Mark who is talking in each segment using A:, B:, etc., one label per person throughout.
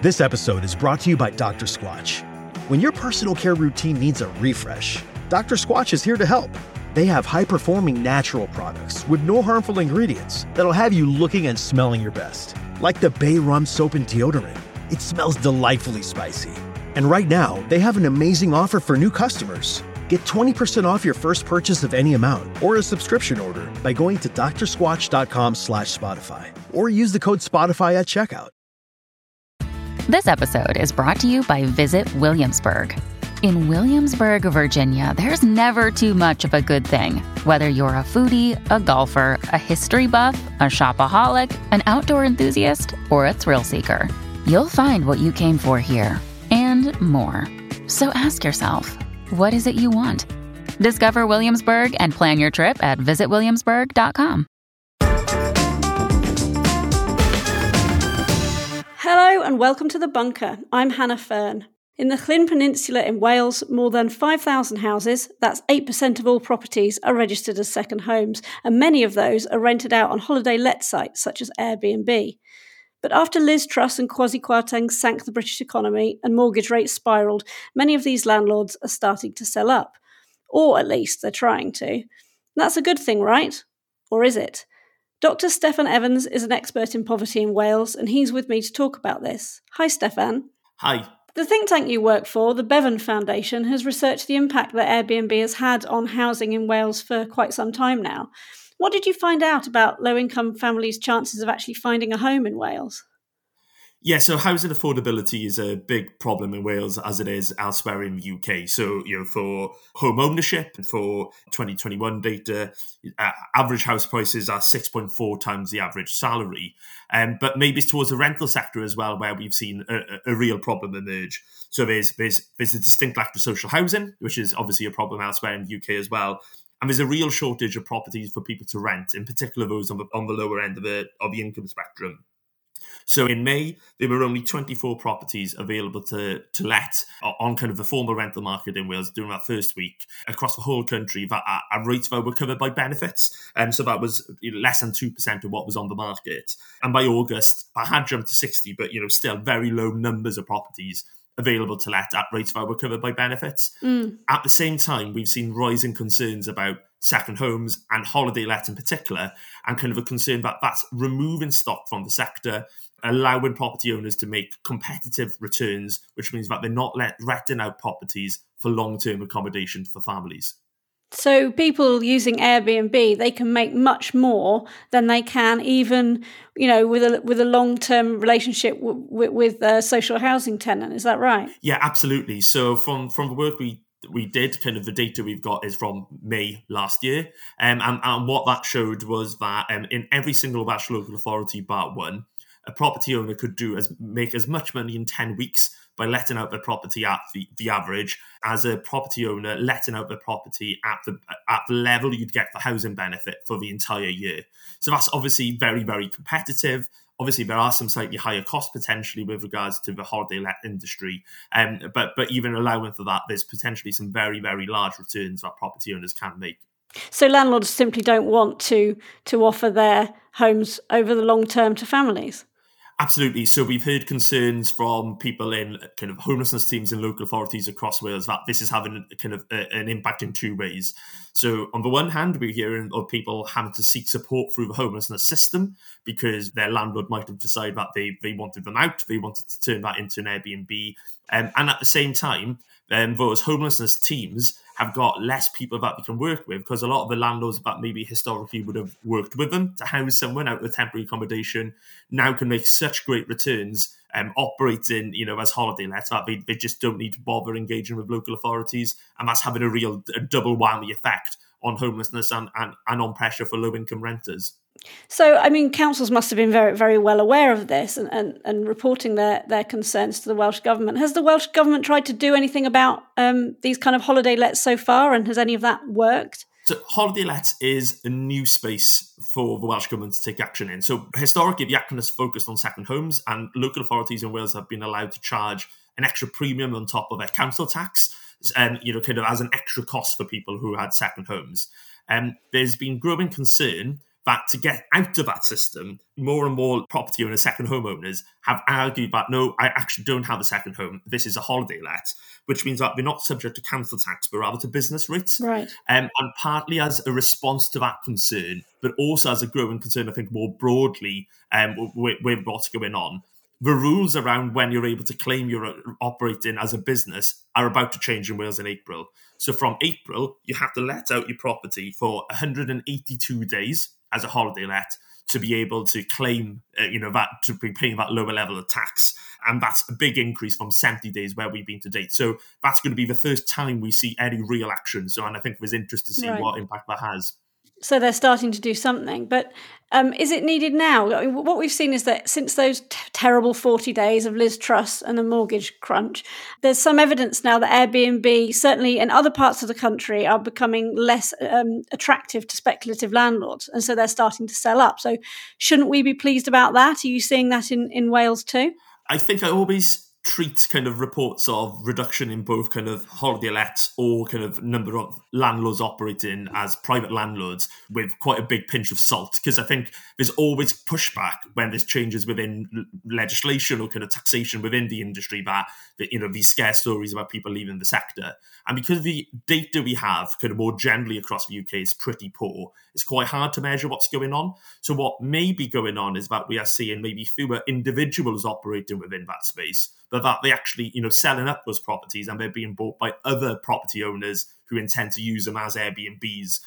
A: This episode is brought to you by Dr. Squatch. When your personal care routine needs a refresh, Dr. Squatch is here to help. They have high-performing natural products with no harmful ingredients that'll have you looking and smelling your best. Like the Bay Rum Soap and Deodorant. It smells delightfully spicy. And right now, they have an amazing offer for new customers. Get 20% off your first purchase of any amount or a subscription order by going to drsquatch.com/Spotify or use the code Spotify at checkout.
B: This episode is brought to you by Visit Williamsburg. In Williamsburg, Virginia, there's never too much of a good thing. Whether you're a foodie, a golfer, a history buff, a shopaholic, an outdoor enthusiast, or a thrill seeker, you'll find what you came for here and more. So ask yourself, what is it you want? Discover Williamsburg and plan your trip at visitwilliamsburg.com.
C: Hello and welcome to The Bunker. I'm Hannah Fern. In the Llyn Peninsula in Wales, more than 5,000 houses, that's 8% of all properties, are registered as second homes, and many of those are rented out on holiday let sites such as Airbnb. But after Liz Truss and Kwasi Kwarteng sank the British economy and mortgage rates spiralled, many of these landlords are starting to sell up. Or at least they're trying to. That's a good thing, right? Or is it? Dr. Steffan Evans is an expert in poverty in Wales, and he's with me to talk about this. Hi, Steffan.
D: Hi.
C: The think tank you work for, the Bevan Foundation, has researched the impact that Airbnb has had on housing in Wales for quite some time now. What did you find out about low-income families' chances of actually finding a home in Wales?
D: Yeah, so housing affordability is a big problem in Wales as it is elsewhere in the UK. So, for home ownership, for 2021 data, average house prices are 6.4 times the average salary. But maybe it's towards the rental sector as well, where we've seen a real problem emerge. So there's a distinct lack of social housing, which is obviously a problem elsewhere in the UK as well. And there's a real shortage of properties for people to rent, in particular those on the lower end of the income spectrum. So in May, there were only 24 properties available to let on kind of the formal rental market in Wales during that first week across the whole country that at rates that were covered by benefits. So that was less than 2% of what was on the market. And by August, that had jumped to 60, but still very low numbers of properties available to let at rates that were covered by benefits. At the same time, we've seen rising concerns about second homes and holiday let in particular, and kind of a concern that that's removing stock from the sector, allowing property owners to make competitive returns, which means that they're not renting out properties for long-term accommodation for families.
C: So people using Airbnb, they can make much more than they can even, with a long-term relationship with a social housing tenant. Is that right?
D: Yeah, absolutely. So from the work we did, kind of the data we've got is from May last year. And what that showed was that in every single Welsh local authority bar one, a property owner could make as much money in 10 weeks by letting out their property at the average as a property owner letting out their property at the level you'd get the housing benefit for the entire year. So that's obviously very, very competitive. Obviously, there are some slightly higher costs potentially with regards to the holiday let industry. But even allowing for that, there's potentially some very, very large returns that property owners can make.
C: So landlords simply don't want to offer their homes over the long term to families?
D: Absolutely. So we've heard concerns from people in kind of homelessness teams in local authorities across Wales that this is having kind of an impact in two ways. So on the one hand, we're hearing of people having to seek support through the homelessness system because their landlord might have decided that they wanted them out, they wanted to turn that into an Airbnb. And at the same time, those homelessness teams have got less people that they can work with because a lot of the landlords that maybe historically would have worked with them to house someone out of temporary accommodation now can make such great returns operating, as holiday lets that they just don't need to bother engaging with local authorities. And that's having a double whammy effect on homelessness and on pressure for low-income renters.
C: So, councils must have been very, very well aware of this and reporting their concerns to the Welsh Government. Has the Welsh Government tried to do anything about these kind of holiday lets so far, and has any of that worked?
D: So holiday lets is a new space for the Welsh Government to take action in. So historically, the action has focused on second homes, and local authorities in Wales have been allowed to charge an extra premium on top of their council tax, kind of as an extra cost for people who had second homes. There's been growing concern that to get out of that system, more and more property owners, second homeowners, have argued that, no, I actually don't have a second home. This is a holiday let, which means that we're not subject to council tax, but rather to business rates.
C: Right.
D: And partly as a response to that concern, but also as a growing concern, I think, more broadly with what's going on. The rules around when you're able to claim you're operating as a business are about to change in Wales in April. So from April, you have to let out your property for 182 days as a holiday let to be able to claim, that to be paying that lower level of tax. And that's a big increase from 70 days where we've been to date. So that's going to be the first time we see any real action. So, and I think there's interest to see what impact that has.
C: So they're starting to do something. But is it needed now? I mean, what we've seen is that since those terrible 40 days of Liz Truss and the mortgage crunch, there's some evidence now that Airbnb, certainly in other parts of the country, are becoming less attractive to speculative landlords. And so they're starting to sell up. So shouldn't we be pleased about that? Are you seeing that in Wales too?
D: I think I always treat kind of reports of reduction in both kind of holiday lets or kind of number of landlords operating as private landlords with quite a big pinch of salt, because I think there's always pushback when there's changes within legislation or kind of taxation within the industry that these scare stories about people leaving the sector. And because the data we have kind of more generally across the UK is pretty poor, it's quite hard to measure what's going on. So what may be going on is that we are seeing maybe fewer individuals operating within that space, but that they actually, selling up those properties and they're being bought by other property owners who intend to use them as Airbnbs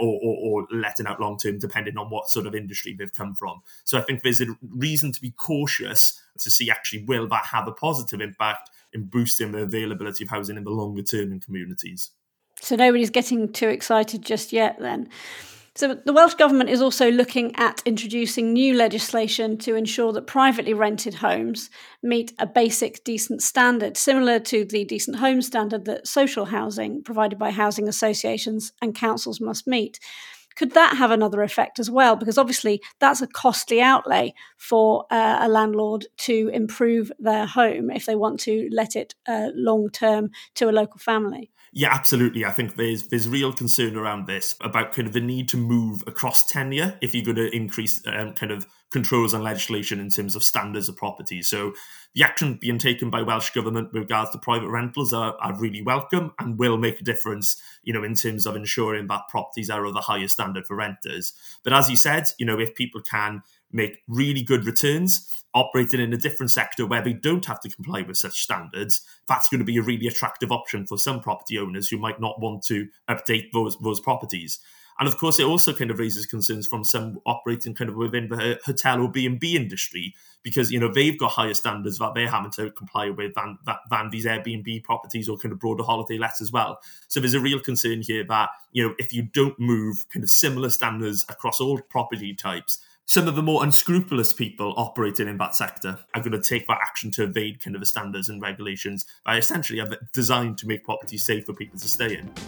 D: or letting out long term, depending on what sort of industry they've come from. So I think there's a reason to be cautious to see actually will that have a positive impact in boosting the availability of housing in the longer term in communities.
C: So nobody's getting too excited just yet then. So the Welsh Government is also looking at introducing new legislation to ensure that privately rented homes meet a basic decent standard, similar to the decent home standard that social housing provided by housing associations and councils must meet. Could that have another effect as well? Because obviously that's a costly outlay for a landlord to improve their home if they want to let it long term to a local family.
D: Yeah, absolutely. I think there's real concern around this about kind of the need to move across tenure if you're going to increase kind of controls and legislation in terms of standards of property. So the action being taken by Welsh Government with regards to private rentals are really welcome and will make a difference, in terms of ensuring that properties are of a higher standard for renters. But as you said, if people can make really good returns operating in a different sector where they don't have to comply with such standards, that's going to be a really attractive option for some property owners who might not want to update those properties. And of course, it also kind of raises concerns from some operating kind of within the hotel or B&B industry, because, they've got higher standards that they're having to comply with than these Airbnb properties or kind of broader holiday lets as well. So there's a real concern here that, if you don't move kind of similar standards across all property types, some of the more unscrupulous people operating in that sector are going to take that action to evade kind of the standards and regulations that essentially are designed to make properties safe for people to stay in.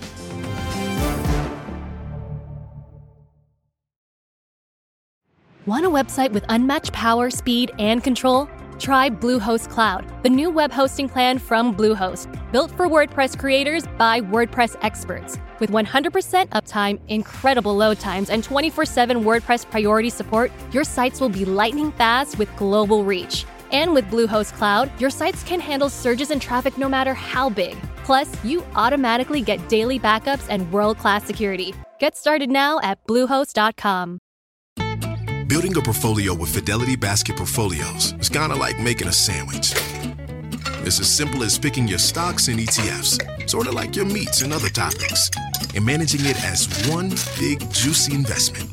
E: Want a website with unmatched power, speed, and control? Try Bluehost Cloud, the new web hosting plan from Bluehost, built for WordPress creators by WordPress experts. With 100% uptime, incredible load times, and 24/7 WordPress priority support, your sites will be lightning fast with global reach. And with Bluehost Cloud, your sites can handle surges in traffic no matter how big. Plus, you automatically get daily backups and world-class security. Get started now at Bluehost.com.
F: Building a portfolio with Fidelity Basket Portfolios is kind of like making a sandwich. It's as simple as picking your stocks and ETFs, sort of like your meats and other toppings, and managing it as one big, juicy investment.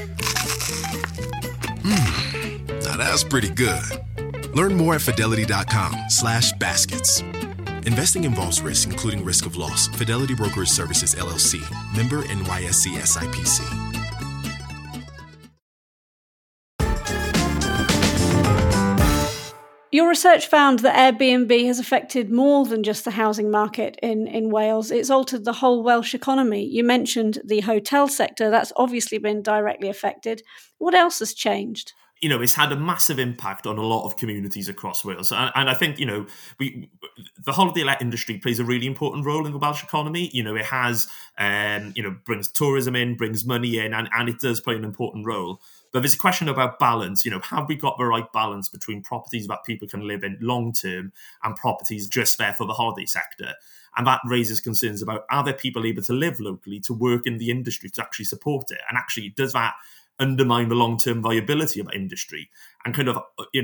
F: Now that's pretty good. Learn more at Fidelity.com/baskets. Investing involves risk, including risk of loss. Fidelity Brokerage Services, LLC. Member NYSE SIPC.
C: Your research found that Airbnb has affected more than just the housing market in Wales. It's altered the whole Welsh economy. You mentioned the hotel sector. That's obviously been directly affected. What else has changed?
D: it's had a massive impact on a lot of communities across Wales. And I think, the holiday let industry plays a really important role in the Welsh economy. It has, brings tourism in, brings money in, and it does play an important role. But there's a question about balance. Have we got the right balance between properties that people can live in long term and properties just there for the holiday sector? And that raises concerns about, are there people able to live locally, to work in the industry, to actually support it? And actually, does that undermine the long-term viability of that industry? And kind of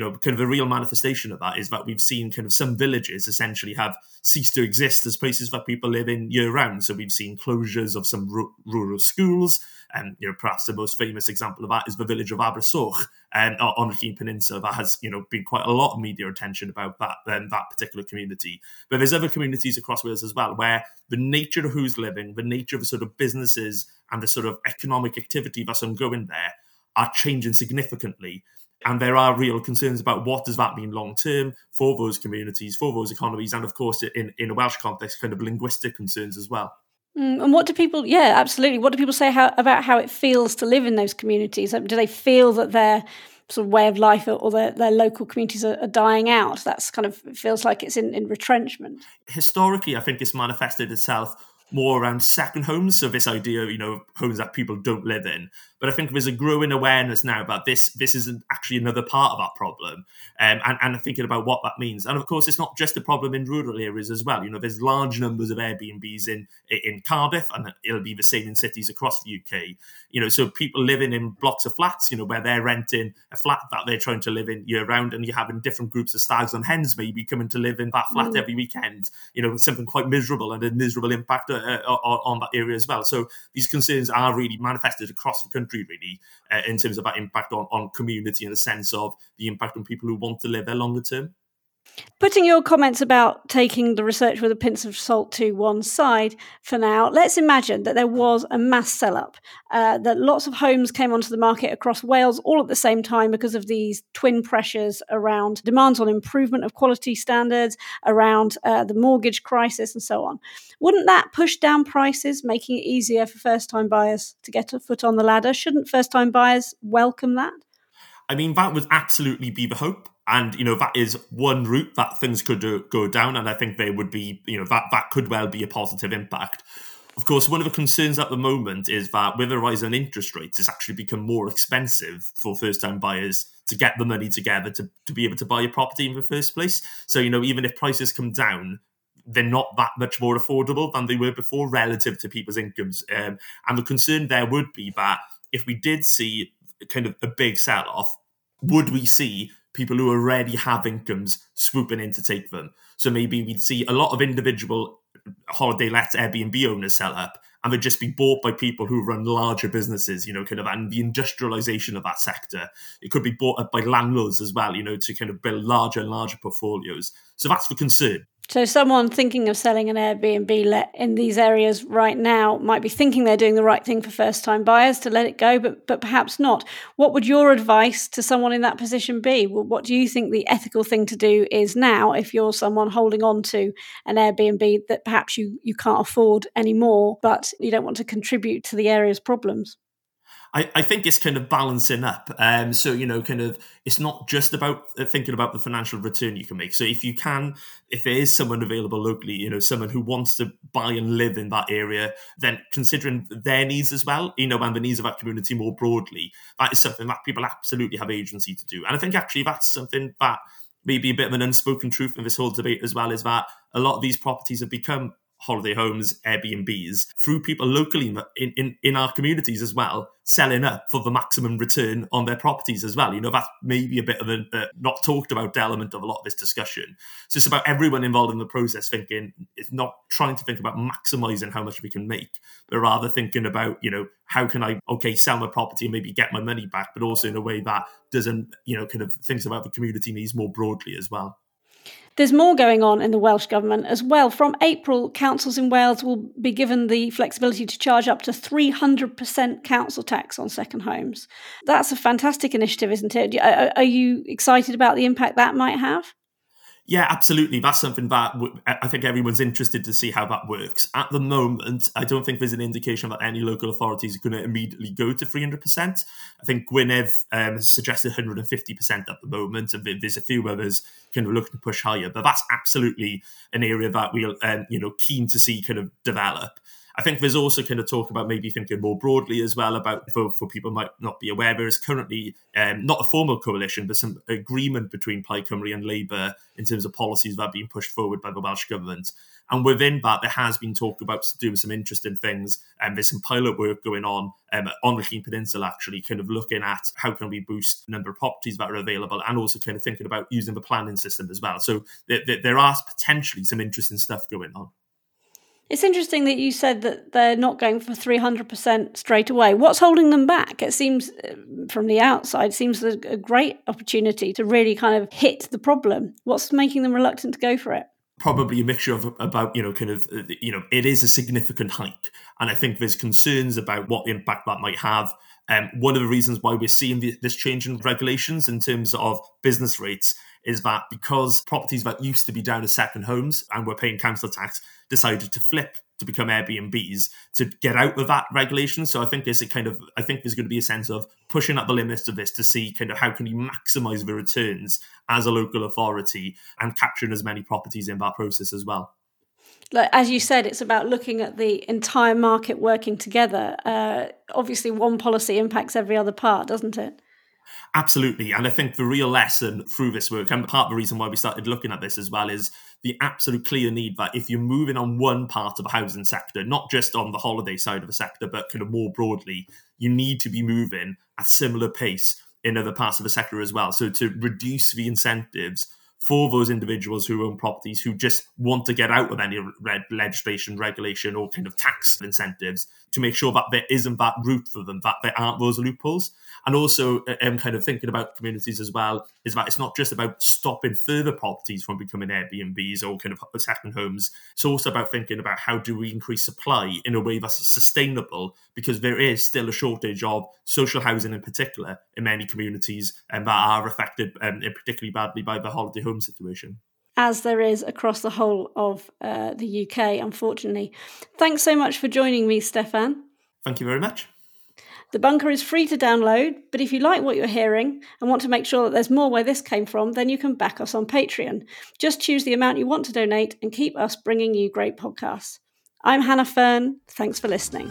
D: a real manifestation of that is that we've seen kind of some villages essentially have ceased to exist as places that people live in year-round. So we've seen closures of some rural schools, and perhaps the most famous example of that is the village of Abersoch on the Llŷn Peninsula. That has been quite a lot of media attention about that particular community. But there's other communities across Wales as well where the nature of who's living, the nature of the sort of businesses and the sort of economic activity that's ongoing there are changing significantly. And there are real concerns about what does that mean long term for those communities, for those economies, and of course in a Welsh context, kind of linguistic concerns as well.
C: And what do people, absolutely, what do people say about how it feels to live in those communities? Do they feel that their sort of way of life or their local communities are dying out? That's kind of, feels like it's in retrenchment.
D: Historically, I think it's manifested itself more around second homes, so this idea of, homes that people don't live in. But I think there's a growing awareness now about this isn't actually another part of that problem, and thinking about what that means. And of course, it's not just a problem in rural areas as well. There's large numbers of Airbnbs in Cardiff, and it'll be the same in cities across the UK. So people living in blocks of flats, where they're renting a flat that they're trying to live in year round, and you're having different groups of stags and hens maybe coming to live in that flat every weekend. Something quite miserable and a miserable impact on that area as well. So these concerns are really manifested across the country, really, in terms of that impact on community, in the sense of the impact on people who want to live there longer term.
C: Putting your comments about taking the research with a pinch of salt to one side for now, let's imagine that there was a mass sell-up, that lots of homes came onto the market across Wales all at the same time because of these twin pressures around demands on improvement of quality standards, around the mortgage crisis and so on. Wouldn't that push down prices, making it easier for first-time buyers to get a foot on the ladder? Shouldn't first-time buyers welcome that?
D: I mean, that would absolutely be the hope. And, that is one route that things could go down. And I think there would be, that could well be a positive impact. Of course, one of the concerns at the moment is that with a rise in interest rates, it's actually become more expensive for first-time buyers to get the money together to be able to buy a property in the first place. So, even if prices come down, they're not that much more affordable than they were before relative to people's incomes. And the concern there would be that if we did see kind of a big sell-off, would we see people who already have incomes swooping in to take them? So maybe we'd see a lot of individual holiday let Airbnb owners sell up, and they'd just be bought by people who run larger businesses, and the industrialization of that sector. It could be bought up by landlords as well, to kind of build larger and larger portfolios. So that's the concern.
C: So someone thinking of selling an Airbnb let in these areas right now might be thinking they're doing the right thing for first-time buyers to let it go, but perhaps not. What would your advice to someone in that position be? Well, what do you think the ethical thing to do is now if you're someone holding on to an Airbnb that perhaps you can't afford anymore, but you don't want to contribute to the area's problems?
D: I think it's kind of balancing up. So, it's not just about thinking about the financial return you can make. So if there is someone available locally, someone who wants to buy and live in that area, then considering their needs as well, and the needs of that community more broadly, that is something that people absolutely have agency to do. And I think actually that's something that may be a bit of an unspoken truth in this whole debate as well, is that a lot of these properties have become holiday homes, Airbnbs, through people locally in our communities as well, selling up for the maximum return on their properties as well. That's maybe a bit of a not talked about element of a lot of this discussion. So it's about everyone involved in the process thinking, it's not trying to think about maximising how much we can make, but rather thinking about, how can I, sell my property and maybe get my money back, but also in a way that doesn't, kind of thinks about the community needs more broadly as well.
C: There's more going on in the Welsh Government as well. From April, councils in Wales will be given the flexibility to charge up to 300% council tax on second homes. That's a fantastic initiative, isn't it? Are you excited about the impact that might have?
D: Yeah, absolutely. That's something that I think everyone's interested to see how that works. At the moment, I don't think there's an indication that any local authorities are going to immediately go to 300%. I think Gwynedd has suggested 150% at the moment, and there's a few others kind of looking to push higher. But that's absolutely an area that we're keen to see kind of develop. I think there's also kind of talk about maybe thinking more broadly as well about, for people who might not be aware, there is currently not a formal coalition, but some agreement between Plaid Cymru and Labour in terms of policies that are being pushed forward by the Welsh Government. And within that, there has been talk about doing some interesting things. And there's some pilot work going on the Llŷn Peninsula, actually, kind of looking at how can we boost the number of properties that are available, and also kind of thinking about using the planning system as well. So there are potentially some interesting stuff going on.
C: It's interesting that you said that they're not going for 300% straight away. What's holding them back? It seems, from the outside, seems a great opportunity to really kind of hit the problem. What's making them reluctant to go for it?
D: Probably a mixture of it is a significant hike. And I think there's concerns about what impact that might have. One of the reasons why we're seeing this change in regulations in terms of business rates is that because properties that used to be down as second homes and were paying council tax decided to flip to become Airbnbs to get out of that regulation. So I think there's going to be a sense of pushing up the limits of this to see kind of how can you maximise the returns as a local authority and capturing as many properties in that process as well.
C: Like, as you said, it's about looking at the entire market working together. Obviously, one policy impacts every other part, doesn't it?
D: Absolutely. And I think the real lesson through this work, and part of the reason why we started looking at this as well, is the absolute clear need that if you're moving on one part of the housing sector, not just on the holiday side of the sector, but kind of more broadly, you need to be moving at similar pace in other parts of the sector as well. So to reduce the incentives for those individuals who own properties who just want to get out of any legislation, regulation, or kind of tax incentives, to make sure that there isn't that route for them, that there aren't those loopholes. And also kind of thinking about communities as well, is that it's not just about stopping further properties from becoming Airbnbs or kind of second homes. It's also about thinking about how do we increase supply in a way that's sustainable, because there is still a shortage of social housing in particular in many communities and that are affected particularly badly by the holiday home situation.
C: As there is across the whole of the UK, unfortunately. Thanks so much for joining me, Stefan.
D: Thank you very much.
C: The Bunker is free to download, but if you like what you're hearing and want to make sure that there's more where this came from, then you can back us on Patreon. Just choose the amount you want to donate and keep us bringing you great podcasts. I'm Hannah Fern. Thanks for listening.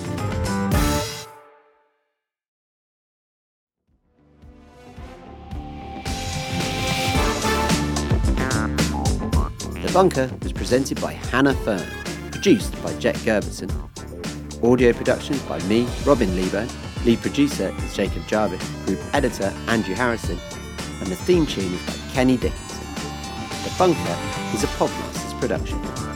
G: The Bunker was presented by Hannah Fern, produced by Jet Gerberson. Audio production by me, Robin Lebo. Lead producer is Jacob Jarvis. Group editor Andrew Harrison. And the theme tune is by Kenny Dickinson. The Bunker is a Podmasters production.